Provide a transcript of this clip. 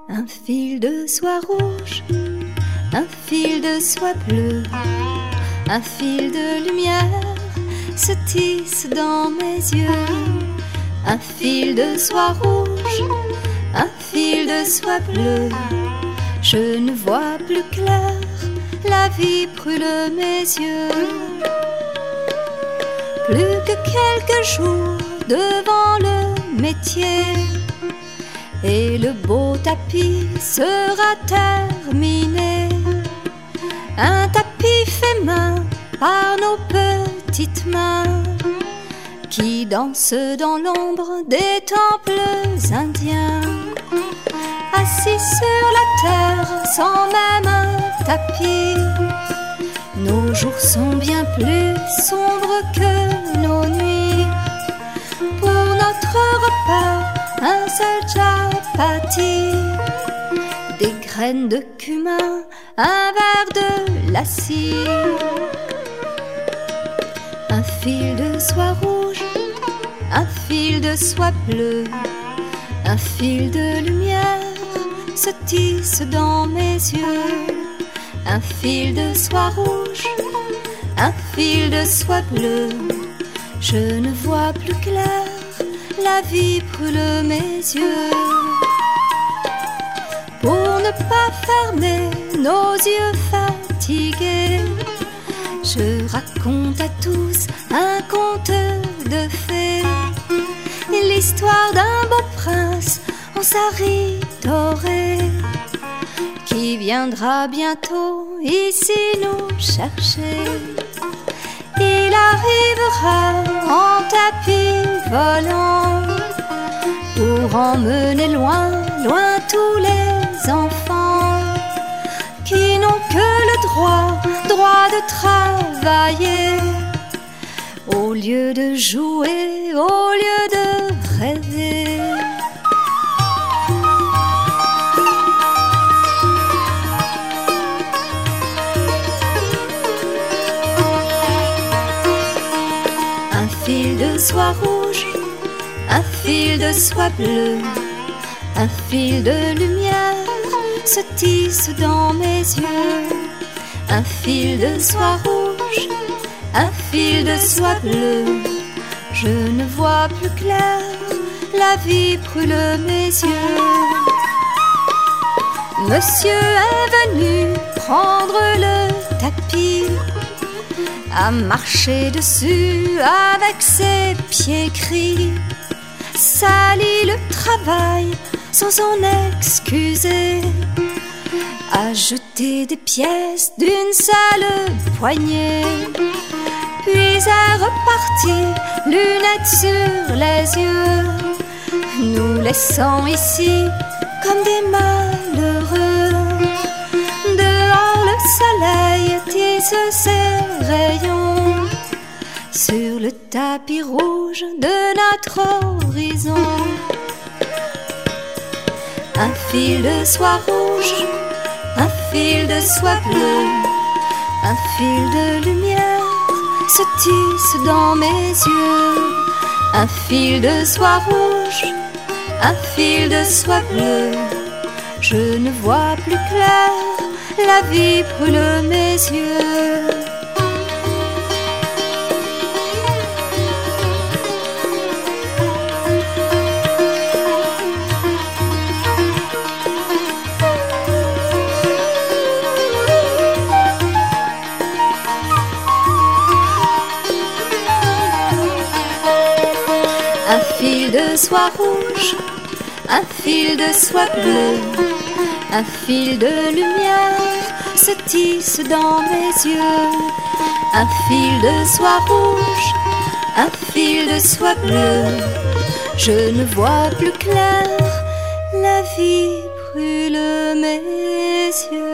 Un fil de soie rouge, un fil de soie bleue, un fil de lumière se tisse dans mes yeux. Un fil de soie rouge, un fil de soie bleue, je ne vois plus clair, la vie brûle mes yeux. Plus que quelques jours devant le métier, et le beau tapis sera terminé. Un tapis fait main par nos petites mains, qui dansent dans l'ombre des temples indiens. Assis sur la terre sans même un tapis, nos jours sont bien plus sombres que nos nuits. Pour notre repas, un seul chapati, des graines de cumin, un verre de lassi. Un fil de soie rouge, un fil de soie bleue, un fil de lumière se tisse dans mes yeux. Un fil de soie rouge, un fil de soie bleue, je ne vois plus clair, la vie brûle mes yeux. Pour ne pas fermer nos yeux fatigués, je raconte à tous un conte de fées, l'histoire d'un beau prince en sari doré, qui viendra bientôt ici nous chercher. Il arrivera en tapis volant pour emmener loin, loin tous les enfants qui n'ont que le droit de travailler, au lieu de jouer, au lieu de rêver. Un fil de soie rouge, un fil de soie bleue, un fil de lumière se tisse dans mes yeux. Un fil de soie rouge, un fil de soie bleue, je ne vois plus clair, la vie brûle mes yeux. Monsieur est venu prendre le tapis, à marcher dessus avec ses pieds gris, salit le travail sans s'en excuser, a jeté des pièces d'une seule poignée, puis est reparti, lunettes sur les yeux, nous laissant ici comme des malheureux. Dehors le soleil tisse ses rayons sur le tapis rouge de notre horizon. Un fil de soie rouge, un fil de soie bleue, un fil de lumière se tisse dans mes yeux. Un fil de soie rouge, un fil de soie bleue, je ne vois plus clair, la vie brûle mes yeux. Un fil de soie rouge, un fil de soie bleue, un fil de lumière se tisse dans mes yeux. Un fil de soie rouge, un fil de soie bleue, je ne vois plus clair, la vie brûle mes yeux.